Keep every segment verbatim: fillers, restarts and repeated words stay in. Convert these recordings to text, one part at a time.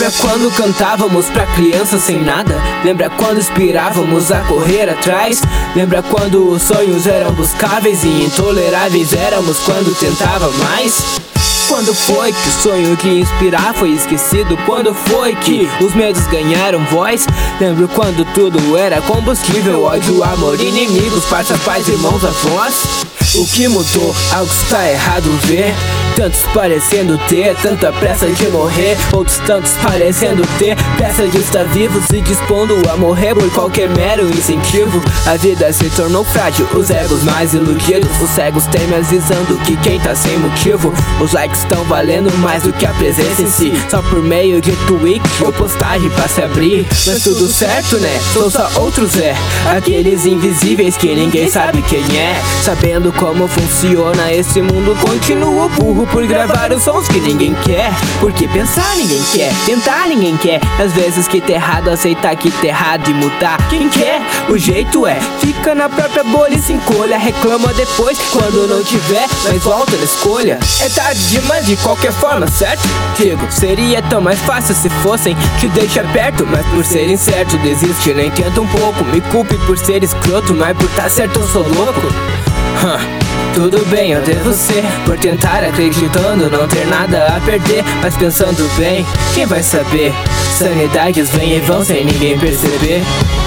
Lembra quando cantávamos pra crianças sem nada? Lembra quando inspirávamos a correr atrás? Lembra quando os sonhos eram buscáveis e intoleráveis éramos quando tentava mais? Quando foi que o sonho que inspirar foi esquecido? Quando foi que os medos ganharam voz? Lembro quando tudo era combustível, ódio, amor, inimigos, parça, pais, irmãos, avós. O que mudou? Algo está errado ver. Tantos parecendo ter tanta pressa de morrer, outros tantos parecendo ter pressa de estar vivos e dispondo a morrer por qualquer mero incentivo. A vida se tornou frágil, os egos mais iludidos, os cegos temem avisando que quem tá sem motivo. Os likes estão valendo mais do que a presença em si, só por meio de tweet ou postagem pra se abrir. Mas tudo certo, né? São só outros é, aqueles invisíveis que ninguém sabe quem é. Sabendo como funciona esse mundo, continuo burro por gravar os sons que ninguém quer. Porque pensar ninguém quer, tentar ninguém quer. Às vezes que tá errado, aceitar que tá errado e mudar quem quer. O jeito é, fica na própria bolha e se encolha. Reclama depois, quando não tiver, mas volta na escolha. É tarde demais de qualquer forma, certo? Digo, seria tão mais fácil se fossem te deixar perto, mas por ser incerto desiste, nem tenta um pouco. Me culpe por ser escroto, mas por tá certo eu sou louco. Huh. Tudo bem, eu devo ser por tentar acreditando não ter nada a perder, mas pensando bem, quem vai saber? Sanidades vêm e vão sem ninguém perceber.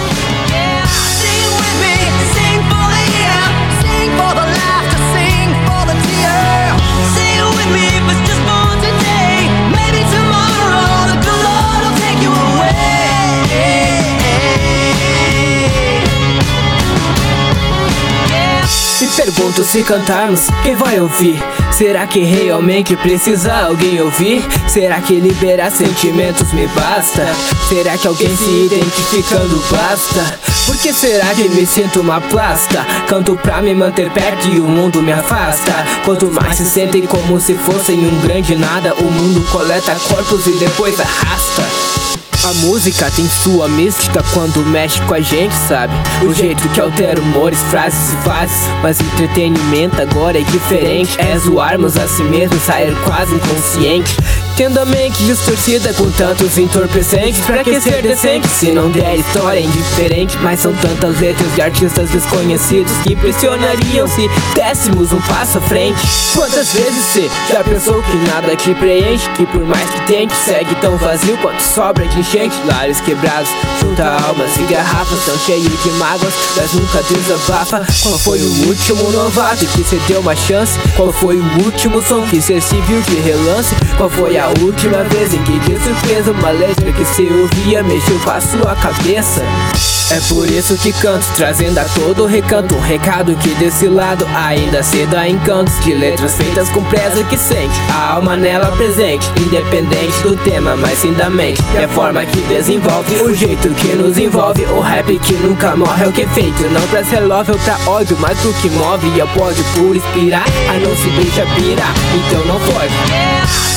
Me pergunto, se cantarmos, quem vai ouvir? Será que realmente precisa alguém ouvir? Será que liberar sentimentos me basta? Será que alguém se identificando basta? Por que será que me sinto uma plasta? Canto pra me manter perto e o mundo me afasta. Quanto mais se sentem como se fossem um grande nada, o mundo coleta corpos e depois arrasta. A música tem sua mística quando mexe com a gente, sabe? O jeito que altera humores, frases e fases. Mas entretenimento agora é diferente. É zoarmos a si mesmo, sair quase inconsciente. Tendo a mente distorcida com tantos entorpecentes. Pra que ser decente se não der história indiferente? Mas são tantas letras de artistas desconhecidos que impressionariam se dessemos um passo à frente. Quantas vezes você já pensou que nada te preenche? Que por mais que tente, segue tão vazio quanto sobra de enchente. Lares quebrados, junta almas e garrafas tão cheios de mágoas, mas nunca desabafa. Qual foi o último novato que cê deu uma chance? Qual foi o último som que cê se viu de relance? Qual foi a última vez em que de surpresa uma letra que cê ouvia mexeu com a sua cabeça? É por isso que canto, trazendo a todo recanto um recado que desse lado ainda cedo há encantos de letras feitas com presa que sente a alma nela presente, independente do tema, mas sim da mente. E a forma que desenvolve, o jeito que nos envolve. O rap que nunca morre é o que é feito, não pra ser love ou pra ódio, mas o que move é o pódio por inspirar. A não se deixa pirar, então não pode.